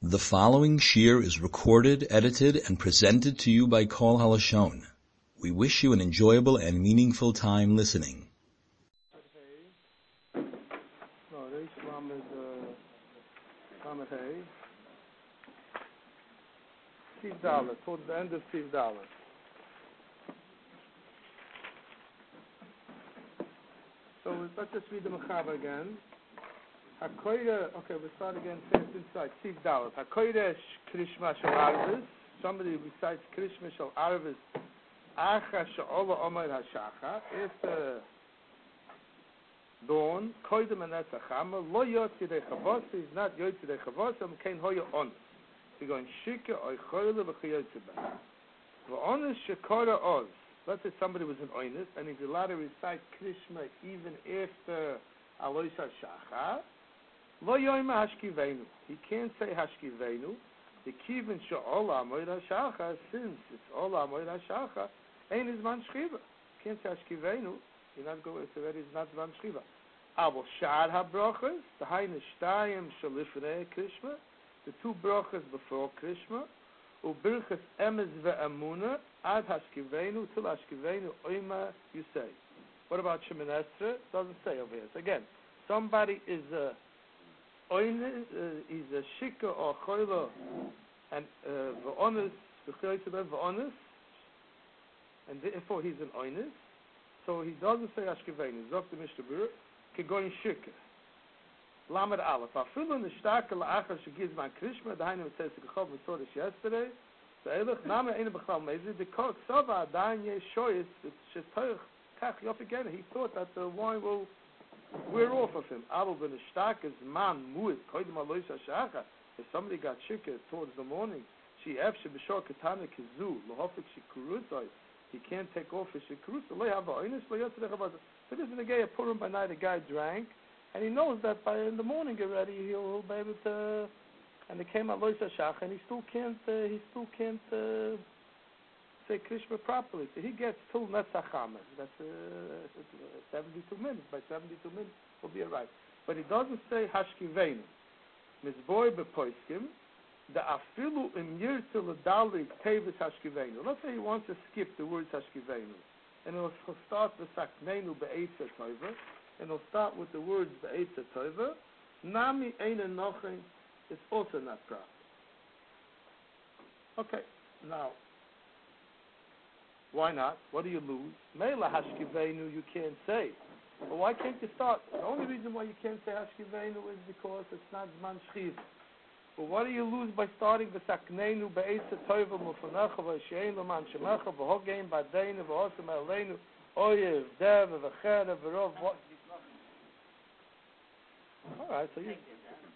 The following shir is recorded, edited, and presented to you by Kol Halashon. We wish you an enjoyable and meaningful time listening. $5, towards the end of $5. So let's just read the Mechaber again. Okay, we'll start again first inside. $5. HaKodesh Krishma Shal Arvis. Somebody recites Krishma Shal Arvis. Acha Sha'ola Omer HaShacha. After dawn. Koidem Anes HaChama. Lo Yotzi Dei Chavos. He's not Yotzi Dei Chavos. Kein Hoya On. He's going Shika Oy Choyle V'Chayotzi Bah. V'Ones Shekora Oz. Let's say somebody was an Oinus and he's allowed to recite Krishma even after Alois HaShacha. Lo yoyma hashkivenu. He can't say hashkivenu. The kivin she'ola amoid hashacha, since it's ola amoid hashacha, ain't his man shchiva. Can't say hashkivenu. You're not going. It's already not man shchiva. Abel shad habrachas. The hayne shtayim shalifnei krishma. The two brachas before krishma. Ubirchas emes ve'amuna ad hashkivenu till hashkivenu oima you say. What about Shemin Esrei? Doesn't say over here. So again, somebody is a he's a shika or choila, and v'onis, v'onis, and therefore he's an oinus. So he doesn't say ashkevenu. Zok the Mishnah Berurah, kegoyin shika. Lamed Aleph. Afilu nishtaka la'achar shegiz man krishma. The Hainu says to Gechov. We saw this yesterday. So Elech Name Eina B'chal Mezi. The Kol Ksava Adayin Yeshoyis Shetoich Kach Yof again. He thought that the wine will we're off of him. Abel ben Ishtak is man muid koydem alois hashacha. If somebody got shikah towards the morning, she efshe b'shor katana kizu lohofik shikurusay. He can't take off his shikurusay. Lo yava oinus lo yotzei lechavasa. So this is a guy a purim by night. A guy drank, and he knows that by in the morning already he'll be able to. And it came alois hashacha, and he still can't say Krishma properly. So he gets till Netzach Hamed. That's 72 minutes. By 72 minutes, will be alright. But he doesn't say Hashkivenu. Mizboy bepoiskim, the afilu im yirtu l'dali tevis Hashkivenu. Let's say he wants to skip the words Hashkivenu. And he'll start with Saknenu be'etza toiva. And he'll start with the words be'etza toiva. Nami eina nochen is also not proper. Okay, now, why not? What do you lose? Meila hashkivenu you can't say. But why can't you start? The only reason why you can't say hashkivenu is because it's not man shchiv. But what do you lose by starting the saknenu be'etza toiva mufanecha v'shein l'man shemecha v'hogein b'adeinu v'osem aleinu oyev dev v'cher v'rov. All right, so you're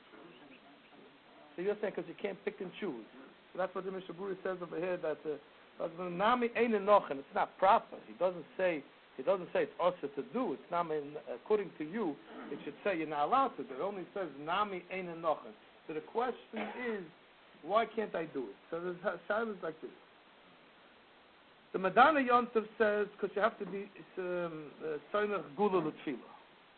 saying because you can't pick and choose. So that's what the Mishnah Berurah says over here, that Nami ain't enoch, and it's not proper. He doesn't say it's also to do. It's Nami, according to you, it should say you're not allowed to do. It only says Nami ain't enoch. So the question is, why can't I do it? So the shaila is like this. The Madana Yontav says because you have to be Soinach Gula L'Tfila.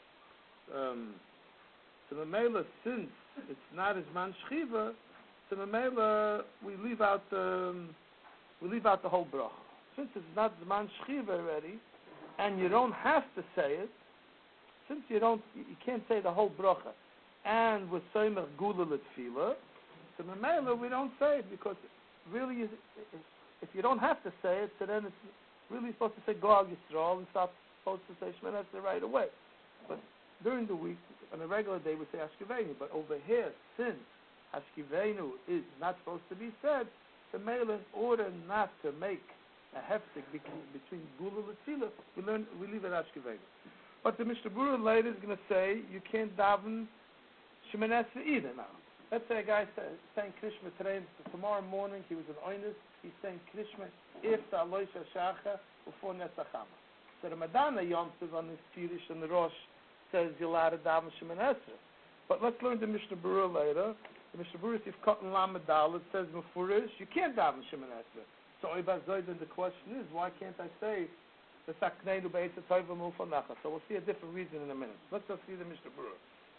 So the Mela, since it's not as man shchiva, so the Mela we leave out the whole bracha. Since it's not Zman Shchiva already, and you don't have to say it, since you can't say the whole bracha, and with Soimach Gula L'Tfila, so the Mela we don't say it, because really, if you don't have to say it, so then it's really supposed to say Goal Yisrael, and stop supposed to say Shemin Esrei right away. But during the week, on a regular day, we say Hashkivenu, but over here, since Hashkivenu is not supposed to be said, the Mela, in order not to make a heftik between Gula and Tzila, we leave it Hashkivenu. But the Mishnah Berurah later is going to say you can't daven Shemin Esrei either now. Let's say a guy saying Krishma today, tomorrow morning he was an Oinus, he's saying Krishma after Alois HaShacha before Netzach Hamed. So the Madana Yontiv on his Pirish and the Rosh says you're allowed to daven Shemin Esrei. But let's learn the Mishnah Berurah later. The Mishnah Berurah, if cut in Lamed Dalet, says Mefurish, you can't daven Shemin Esrei. So the question is, why can't I say the Sakneinu Be'etza Toiva Mufanecha? So we'll see a different reason in a minute. Let's just see the Mishnah Berurah.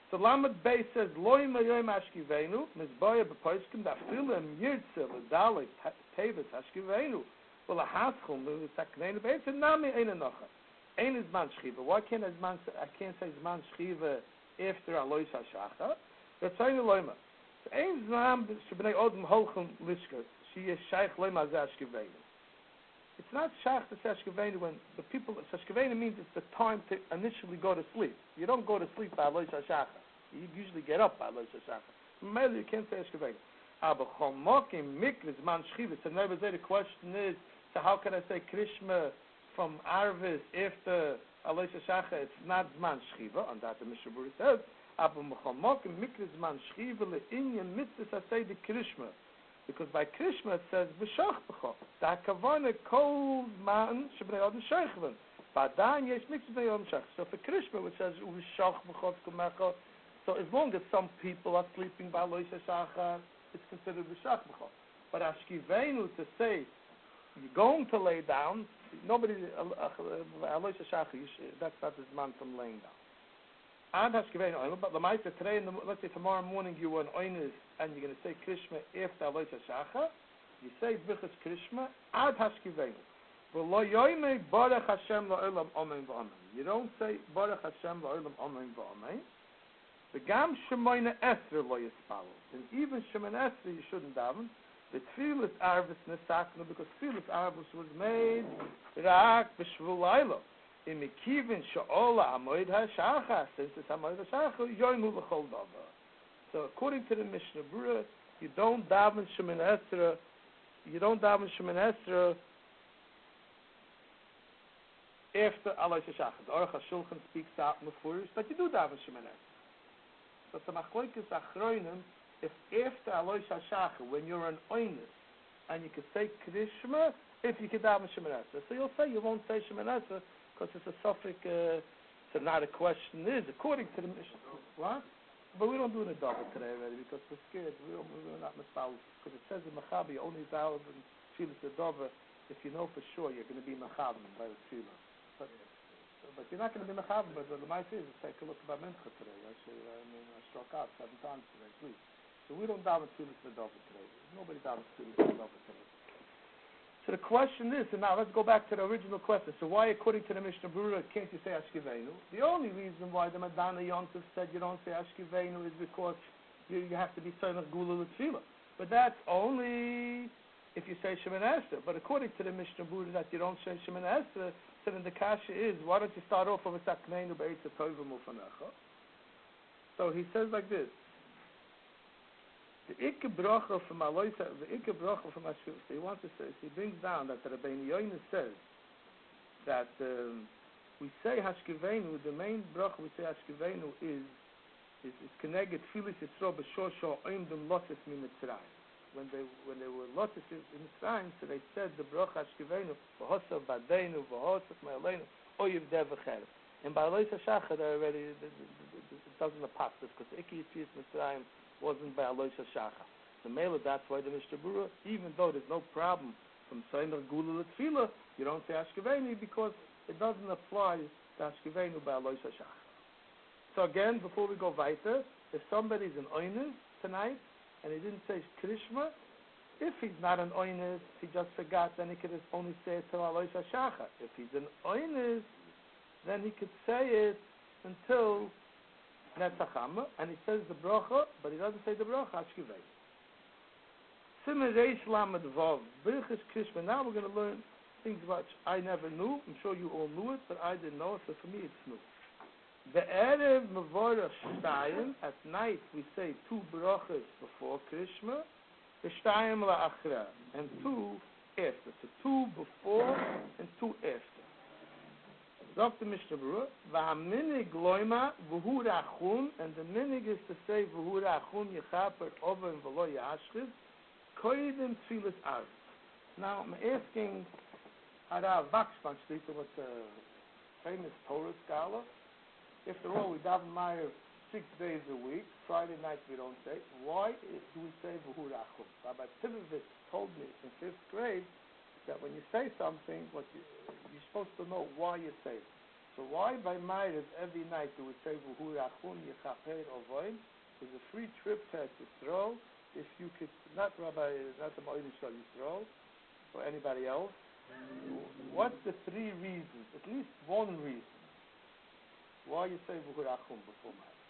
So Lamed Bey says, Loi Mayoim Ashkivenu, Mizboya Bepoiskim, Dafila Mirtze, Ledalik, Tevis Ashkivenu, Well, a Haschum, Saknenu Bey, and Nami Eine Nocha. Ein is Man Shchiva. Why can't I can't say Man Shchiva after Alois HaShacha? That's Eine Loima. So Ein Znam, Shebnei Odom Holchem Lishka, she is Shaykh Loima Zashkivenu. It's not Shaykh to Sashkivenu when the people, Sashkivenu means it's the time to initially go to sleep. You don't go to sleep by Alois HaShacha. You usually get up by Alois HaShacha. Maybe you can't say Ashkivenu. Aber Chomokim Mikris Man Shchiva. So never say the question is, so how can I say Krishma from Arvis after Alois HaShacha? It's not Zman Shchiva, and that the Mishnah Berurah says, Aber Mechomokim Mikris Zman Shchiva le'inyan mitzvah say the Krishma. Because by Krishma it says, B'shach b'cho. Da kavana kol man shebnei odom sheichven. Ba'dan yesh mitzvah b'nei odom sheichven. So for Krishma it says, B'shach b'cho t'kumecha. So as long as some people are sleeping by Alois HaShacha, it's considered B'shach b'cho. But Ashkivenu to say, you're going to lay down, nobody, Alois HaShacha, that's not the man from laying down. Ad Hashkivenu Oinu, but the Maita today, let's say tomorrow morning you were in Oinus and you're going to say Krishma after Alois HaShacha, you say Bichas Krishma, Ad Hashkivenu. V'lo yoymei Baruch Hashem la'olam omen v'omen. You don't say Baruch Hashem la'olam omen v'omen. V'gam Shemoyne Esra lo yispalo. And even Shemoyne Esra you shouldn't daven. The Tfilas Arvis Nesakna, because Tfilas Arvis was made Rak B'Shvul Lailo. In Mekivin Sha'ola Amoid HaShacha, since it's Amoid HaShacha, Yoimu L'chol Dava. So according to the Mishnah Berurah, you don't daven Shemin Esra after Alois HaShacha. The Aruch HaShulchan speaks out Mefurish, but you do daven Shemin Esra. So the Machloikis Achroinim, if after Alois HaShacha, when you're an Oinus, and you can say Krishma, if you can daven Shemin Esra. So you'll say you won't say Shemin Esra, because it's a suffix, so not a question is, according to the Mishnah. What? But we don't do it in double today already, because we're scared. We're not Mespal, because it says in Machabi, only Dalav and Tfilas Adova, if you know for sure you're going to be Machavim by the Tfilah. But you're not going to be Machavim, but the might is, take a look about Mincha today. Actually, I struck out 7 times today, please. So we don't daven Tfilas Adova today. Nobody davens Tfilas Adova today. So the question is, and now let's go back to the original question. So why, according to the Mishnah Berurah, can't you say Ashkivenu? The only reason why the Madana Yontif said you don't say Ashkivenu is because you have to be Tzonach Gula L'Tfilah. But that's only if you say Shemin Esra. But according to the Mishnah Berurah that you don't say Shemin Esra, so then the kasha is, why don't you start off with Sakneinu Be'etza Tovim Ufanecha? So he says like this. The Ikke Bracha from Aloisa, the Ikke Bracha from Ashkivenu. So he wants to say, he brings down that the Rabbeinu Yoina says that we say Hashkivenu, the main bracha we say Hashkivenu is connected Tfilis Yisro B'Shosho Oimdum Lotus Mi Mitzrayim. When they were lotus in Mitzrayim, so they said the bracha Hashkivenu V'Hosav Badeinu V'Hosav Me'aleinu Oyev Dev V'Cher. And by Aloisa Shacha, they already it doesn't apply this because Ikke Yitzias Mitzrayim wasn't by Alois HaShacha. So Mela, that's why the Mishnah Berurah, even though there's no problem from Tzonach Gula L'Tfilah, you don't say Ashkivenu because it doesn't apply to Ashkivenu by Alois HaShacha. So again, before we go weiter, if somebody's an Oinus tonight and he didn't say Krishma, if he's not an Oinus, he just forgot, then he could only say it till Alois HaShacha. If he's an Oinus, then he could say it until Netzachama, and he says the bracha, but he doesn't say the bracha, Ashkivenu. Simen Reish Lamed Vav, Birchas Krishma. Now we're going to learn things which I never knew. I'm sure you all knew it, but I didn't know it, so for me it's new. The Erev Mevorach Shtayim, at night we say 2 brachas before Krishma, the Shtayim La'achra, and 2 after. So 2 before and 2 after. Dr. Mishnah Berurah, v'haminig loima v'hu rachun, and the minig is to say v'hu rachun yechaper oven v'lo yashchiv, koidim tfilas arv. Now I'm asking Harav Wachsman, what's a famous Torah scholar. After all, we daven Meir 6 days a week. Friday night we don't say. Why do we say v'hu rachun? Rabbi Tivovitz told me in 5th grade that when you say something, you're supposed to know why you say it. So So why by Ma'ariv every night do we say V'hu Rachum Yechaper Ovoim? There's a free trip test to throw. If you could, not the Ma'ariv Yisrael, or anybody else. What's the three reasons? At least one reason why you say V'hu Rachum before Ma'ariv.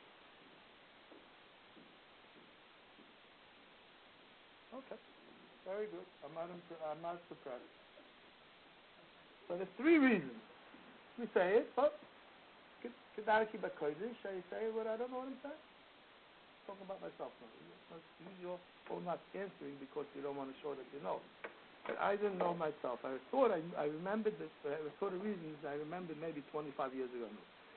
Okay, very good. I'm not surprised. So there's three reasons. We say it, but Kedarki B'Kodesh, I say what I don't know what I'm saying. Talking about myself now. You must use your phone not answering because you don't want to show that you know. But I didn't know myself. I thought I remembered this. I saw the reasons. I remembered maybe 25 years ago.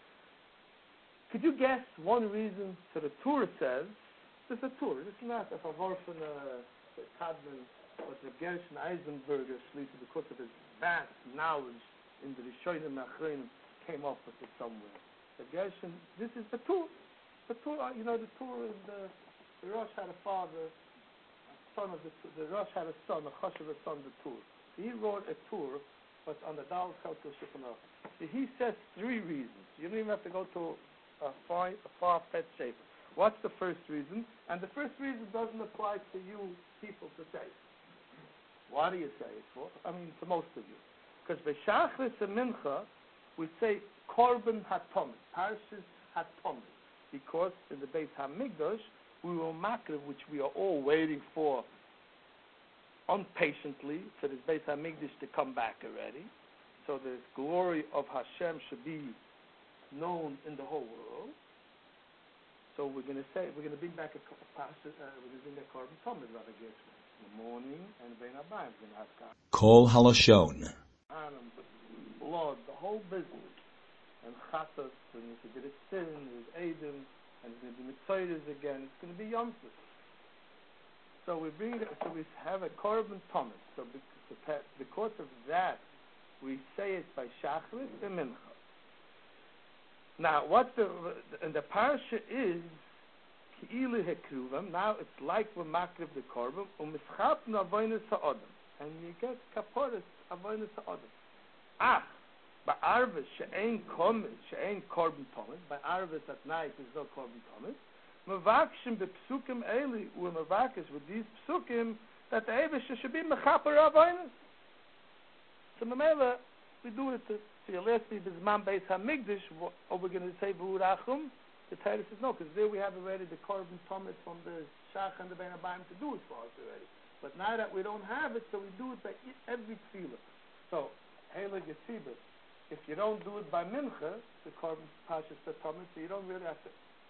Could you guess one reason? So the Torah says, there's a Torah. It's not a favor from the Kadman or the Gershon Eisenberger Shlita because of his vast knowledge in the Rishonim Achronim came up with it somewhere. The Gershon, this is the Torah. The Torah, the Torah is the Rosh had a father, the Rosh had a son, the Choshev a son, the Torah. He wrote a Torah, but on the Dal Chelkel Shulchan Aruch. He says three reasons. You don't even have to go to a far-fetched shape. What's the first reason? And the first reason doesn't apply to you people to say it. Why do you say it for? To most of you. Because B'Shachris and Mincha, we say Korban HaTomid, Parshas HaTomid. Because in the Beis HaMikdash, we will makriv, which we are all waiting for impatiently, for this Beis HaMikdash to come back already. So the glory of Hashem should be known in the whole world. So we're going to bring back a Korban HaTomid, Rabbi Gershon. In the morning, and Ben Abayim is going to have Kol Halashon. Blood, the whole business. And Chatas, and if you did a sin, there's Eidim, and there's going to be Mitzvahs again. It's going to be Yom Tov. So we have a Korban Tomid. So because of that, we say it by Shachris and Mincha. Now, and the parasha is Ki'ilu Hekruvam. Now it's like we're makriv the Korban, U'mischapnu Avonis HaOdam. And you get Kaporis Avonis HaOdam. Ba'arvis she'ein Korban Tomid. By Arvis at night there's no Korban Tomid. Mevakshim bePsukim Eli u'mevakis with these Psukim that the Eivish should be Mechaper Avonis. So Mamela, we do it to your last week Bizman Beis HaMikdash, or we're going to say V'hu Rachum. The Torah says no, because there we have already the Korban Tomid from the Shach and the Ben Abayim to do it for us already. But now that we don't have it, so we do it by every tefillah. So, Heilig Yesibah, if you don't do it by Mincha, the Korban Pashas Tomid, so you don't really have to.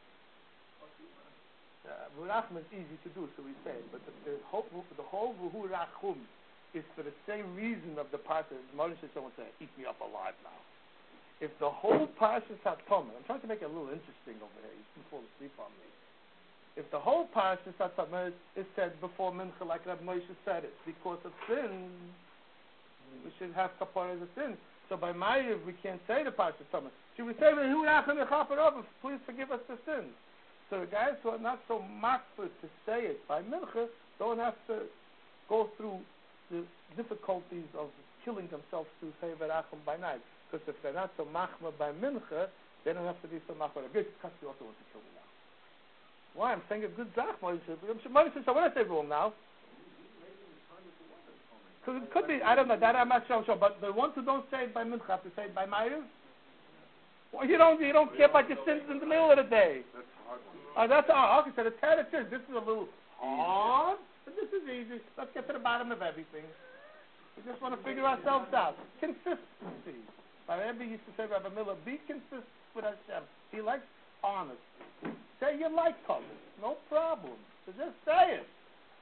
V'hu Rachum is easy to do, so we say it. But the whole V'hu Rachum is for the same reason of the Parsha. Moshe said, someone say, eat me up alive now. If the whole Parshas HaTomid, I'm trying to make it a little interesting over here. You can fall asleep on me. If the whole Parshas HaTomid is said before Mincha, like Rabbi Moshe said it, because of sin, we should have kapara as a sin. So by Ma'ariv, we can't say the Parshas HaTomid. Should we say, please forgive us the sins? So the guys who are not so makfur to say it by Mincha don't have to go through the difficulties of killing themselves to say Verachim by night. Because if they're not so machma by Mincha, they don't have to be so machma. A good Kasi also wants to kill me now. Why? I'm saying a good Zach. Moshe says, so what I say wrong now? Because it could be, I don't know, that I'm not sure. But the ones who don't say it by Mincha have to say it by Ma'ariv? Well, you don't care about your sins in the middle of the day. That's hard. Okay, so the Torah says this is a little hard, but this is easy. Let's get to the bottom of everything. We just want to figure ourselves out. Consistency. Rabbi used to say, Rabbi Miller, be consistent with Hashem. He likes honesty. Say you like covenant. No problem. So just say it.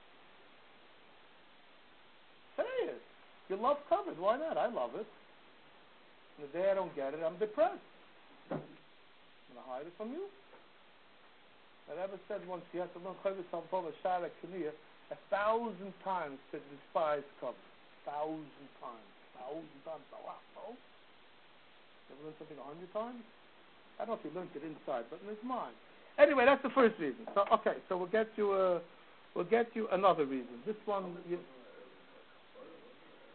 Say it. You love covenant. Why not? I love it. And the day I don't get it, I'm depressed. I'm going to hide it from you. I never said once you have to learn Chavis Samtova Shara Kaniyah 1,000 times to despise covenant. 1,000 times. 1,000 times. A lot, no? You ever learned something 100 times? I don't know if you learned it inside, but in his mind. Anyway, that's the first reason. So okay, so we'll get you another reason. This one,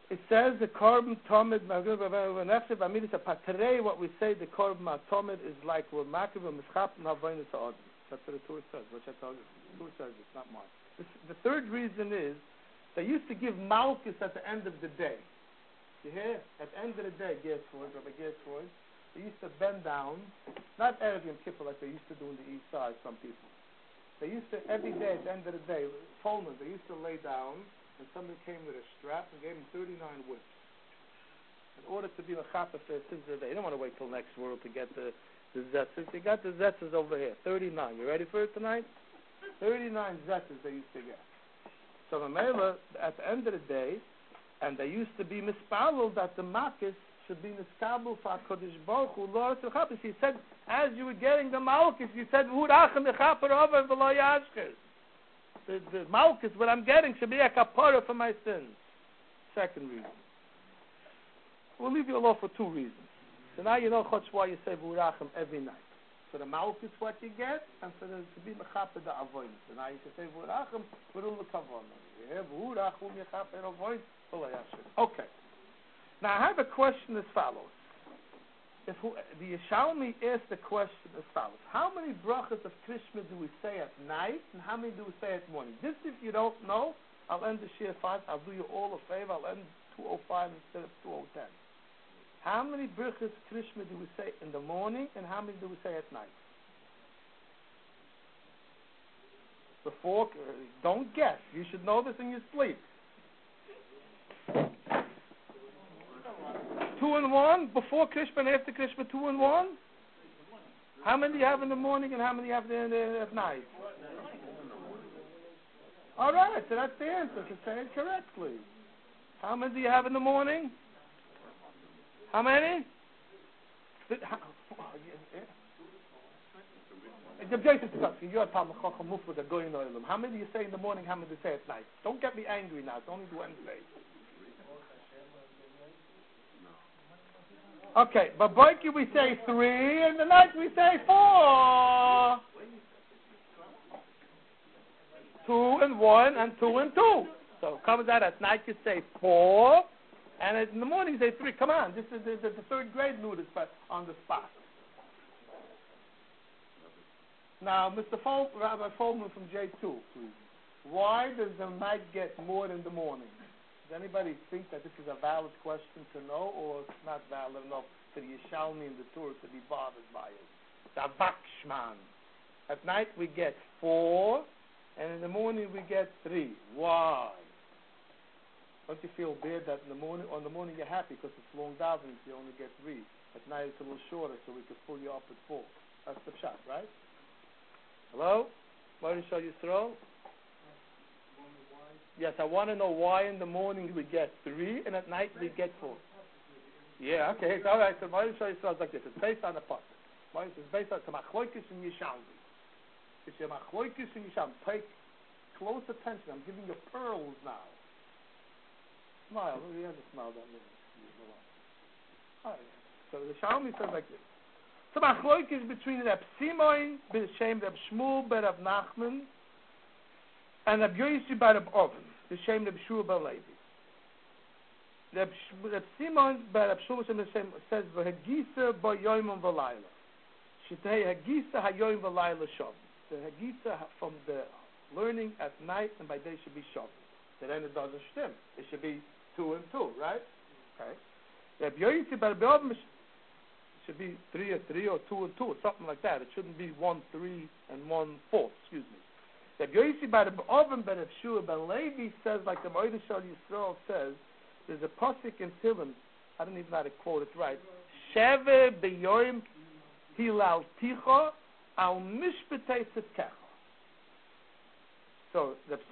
It says the korban tomid today. What we say the korban tomid is like we're makiv mischap and havoinus ha'odin. That's what the Torah says. Which I told you, the Torah says it's not mine. The third reason is they used to give malchus at the end of the day. You hear? At the end of the day, Rabbi Gershford, they used to bend down, not Erev Yom Kippur like they used to do in the east side. Some people. They used to every day at the end of the day, Pullman. They used to lay down. And somebody came with a strap and gave him 39 whips in order to be a chapa for sins of the day. You don't want to wait till next world to get the zetzes. You got the zetzes over here, 39. You ready for it tonight? 39 zetzes they used to get. So Mamela, at the end of the day, and they used to be mispalel that the makis should be miskabel for Kodesh Baruch Hu Lord Tzachapis. He said, as you were getting the malchus, you said, V'hurachem echaper over v'lo yashkes. The malchus, what I'm getting, should be a kapara for my sins. Second reason. We'll leave you alone for two reasons. So now you know why you say V'urachem every night. For the malchus, what you get, and for the to be mechaper the avoid. So now you should say V'urachem v'rul l'kavon. V'urachem yechaper avoid. Okay. Now I have a question as follows. The Yishalmi asked the question as follows. How many brachas of Krishma do we say at night, and how many do we say at morning? This, if you don't know, I'll end the shir 5. I'll do you all a favor. I'll end 2:05 instead of 2:10. How many brachas of Krishma do we say in the morning, and how many do we say at night? Before, don't guess. You should know this in your sleep. 2 and 1 before Krishma and after Krishma. 2 and 1. How many do you have in the morning and how many do you have at night? All right, so that's the answer. To say it correctly. How many do you have in the morning? How many? How many do you say in the morning? How many do you say at night? Don't get me angry now. It's only Wednesday. Okay, but Boiki we say 3, and the night we say 4. 2 and 1, and 2 and 2. So it comes out at night you say 4, and in the morning you say 3. Come on, this is the third grade notice on the spot. Now, Rabbi Foldman from J2, please. Why does the night get more than the morning? Does anybody think that this is a valid question to know, or it's not valid enough for the Yishalmi and the Torah to be bothered by it? The Vakshman. At night we get 4, and in the morning we get 3. Why? Don't you feel bad that in the morning, on the morning you're happy because it's long davening, so you only get 3. At night it's a little shorter, so we can pull you up at 4. That's the shot, right? Hello? Marisha Yisrael? Yes, I want to know why in the morning we get 3 and at night we get 4. Yeah, okay, it's all right. So Marisha Yisrael is like this. It's based on the pasuk. It's based on Machloikis and Yishalmi. It's your Machloikis and Yishalmi. Pay close attention. I'm giving you pearls now. Smile. He has a smile that means. All right. So the Yishalmi says like this. So Machloikis between Reb Simon, B'Shem Reb Shmuel, Reb Nachman, and Reb Yosi by Reb Oven, the Shem Reb Shua Bar Levi. Reb Simon by Reb Shua says, "V'hagisa b'yoyim v'layla." Shetei hagisa hayoyim v'layla shav. The hagisa from the learning at night and by day should be shav. Then it doesn't stem. It should be 2 and 2, right? Okay. Reb Yosi by Reb Oven should be 3 and 3 or 2 and 2 or something like that. It shouldn't be 1, 3 and 1, 4. Excuse me. Reb Yosi by Reb Oven by Reb Shua Bar Levi says, like the Moedah Shal Yisrael says, there's a pasuk in Tehillim, I don't even know how to quote it right. Sheve beyoim hilal ticha al mishpetei tzedkecha. So Reb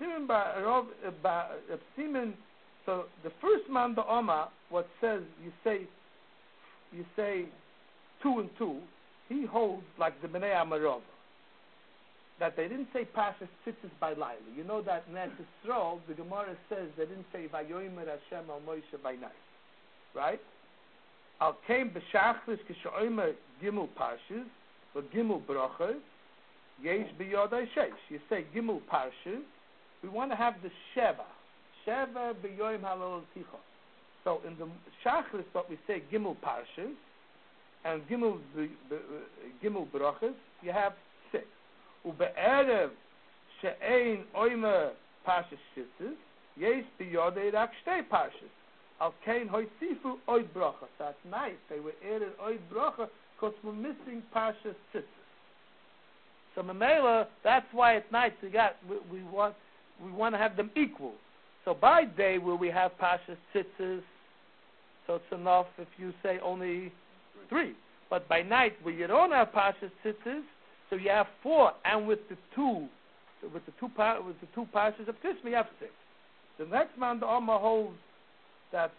Simon, so the first man the Oma, what says you say 2 and 2, he holds like the Bnei Amarova, that they didn't say Pashas Tzitzis by Laila. You know that in Eretz Yisrael, the Gemara says they didn't say Vayomer Hashem al Moshe by night, right? Al Kaim b'Shachris k'shoymer Gimel Parshas or Gimel Brachas Yesh b'Yodai Sheish. You say Gimel Parshas. We want to have the Sheva b'Yoyim Halal Ticha. So in the Shachris, what we say Gimel Parshas, and Gimel Brachas, you have 6. Ube'erev she'ein oime Parshas Shitzis, yes biyodei rak shtei Parshas. Al kein hoisifu oid bracha. So at night they were added oid bracha because we're missing Parshas Tzitzis. So Mamela, that's why at night we want to have them equal. So by day where we have Parshas Tzitzis, so it's enough if you say only 3. But by night where you don't have Parshas Tzitzis, so you have 4, and with the two Parshas of Tishma you have 6. The next man the Amma holds that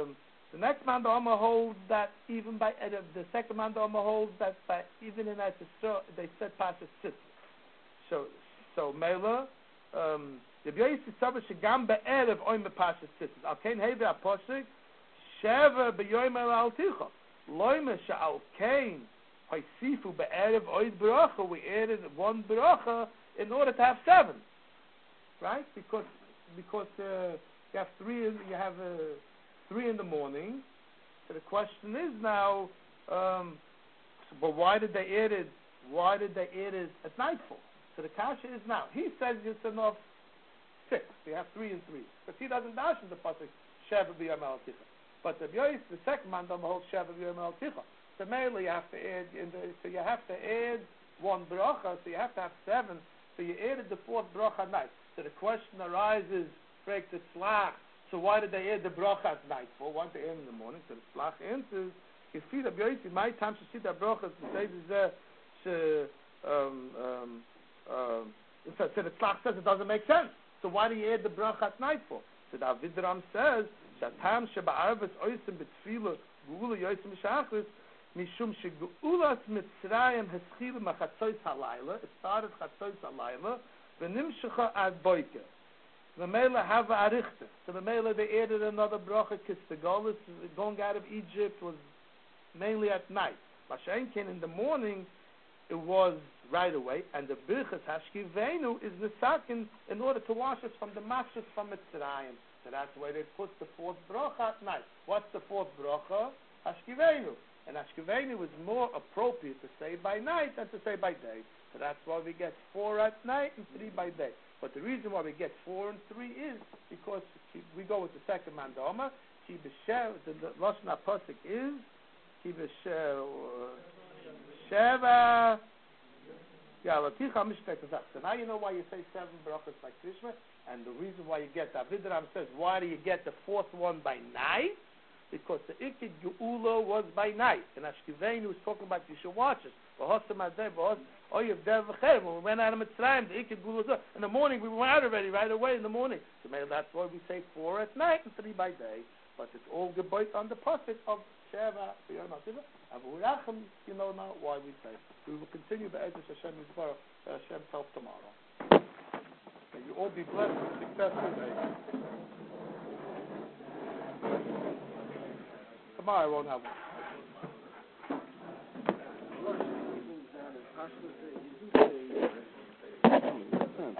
even by the second man the Amma holds that by even in that they said Parshas Tzitzis. So Mela the B'yos Yitzavah shegam be'erev oim Parshas Tzitzis. Al kein heve aposik sheva b'yoyim el alticha loyme she'al kein hoisifu be'erev oid bracha. We added 1 bracha in order to have 7, right? Because you have 3 in the morning. So the question is now, but why did they add it? Why did they add it at nightfall? So the kasha is now. He says it's enough 6. You have 3 and 3, but he doesn't dash in the pasuk sheva b'yom el ticha. But the second man don't hold sheva b'yom el ticha. So mainly you have to add so you have to add 1 bracha. So you have to have 7. So you added the 4th bracha at night. So the question arises, break the slach. So why did they add the bracha at night? For why did they add in the morning? So the slach answers, if you see my time to see the bracha, so the slach says it doesn't make sense. So why do you add the bracha at night for? So the Avidram says, Shatam sheba'arves oisim b'tfila geula yoisim shachris mishum shegulas Mitzrayim heschil machatzois halayla. It started chatzois halayla v'nimshecha ad boike. The Mela have a arichte. So the Mela they added another bracha because the Golis going out of Egypt was mainly at night. Mashenkin in the morning it was right away, and the Birchas Hashkivenu is the second in order to wash us from the mashas from Mitzrayim. So that's why they put the 4th bracha at night. What's the 4th bracha? Hashkivenu. And Hashkivenu is more appropriate to say by night than to say by day. So that's why we get 4 at night and 3 by day. But the reason why we get 4 and 3 is because we go with the second man doma. The Lashon HaPosuk is Sheva. So now you know why you say 7 brachas like Krishma, and the reason why you get that. Avidram says, why do you get the 4th one by night? Because the Ikid Geula was by night. And Ashkivenu was talking about you should watch it. When we went out of Mitzrayim, the Ikid Geula was in the morning. We went out already right away in the morning. So maybe that's why we say 4 at night and 3 by day. But it's all geboit on the pasuk of Sheva b'yom ha'tiva. Avu Rachem, you know now why we say. We will continue the Ezus Hashem Yisbarach Hashem's help tomorrow. May you all be blessed and successful day. Tomorrow I won't have one.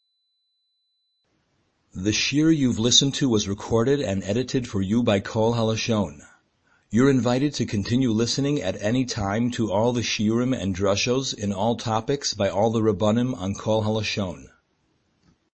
The shir you've listened to was recorded and edited for you by Kol Halashon. You're invited to continue listening at any time to all the shiurim and drushos in all topics by all the Rabbanim on Kol Halashon.